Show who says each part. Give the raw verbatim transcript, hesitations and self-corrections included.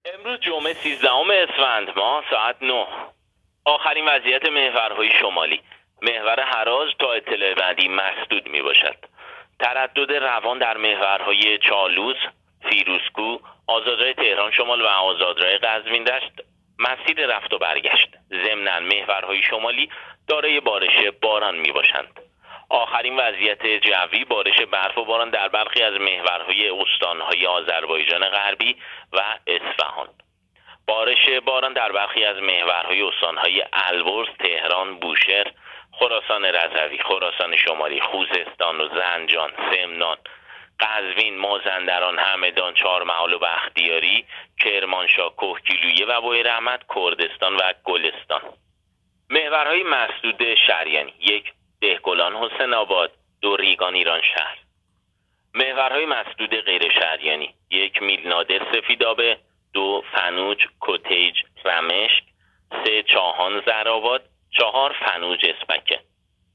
Speaker 1: امروز جمعه سیزدهم اسفند ماه ساعت نه. آخرین وضعیت محورهای شمالی. محور هراز تا اطلاع بعدی مسدود می باشد. تردد روان در محورهای چالوس، فیروزکوه، آزادراه تهران شمال و آزادراه قزوین دشت مسیر رفت و برگشت. ضمناً محورهای شمالی دارای بارش باران می باشند. آخرین وضعیت جوی بارش برف و باران در برخی از محورهای استانهای آذربایجان غربی و اصفهان. بارش باران در برخی از محورهای استانهای البرز، تهران، بوشهر، خراسان رضوی، خراسان شمالی، خوزستان و زنجان، سمنان، قزوین، مازندران، همدان، چهارمحال و بختیاری، کرمانشاه، کهگیلویه و بویراحمد، کردستان و گلستان. محورهای مسدود شریانی: یک، دهقلان حسین آباد، دو، ریگان ایران شهر. محورهای مسدود غیر شریانی: یک، میلنادر سفیدآبه، دو، فنوج کتیج رمشک، سه، چاهان زرآباد، چهار، فنوج اسپکر.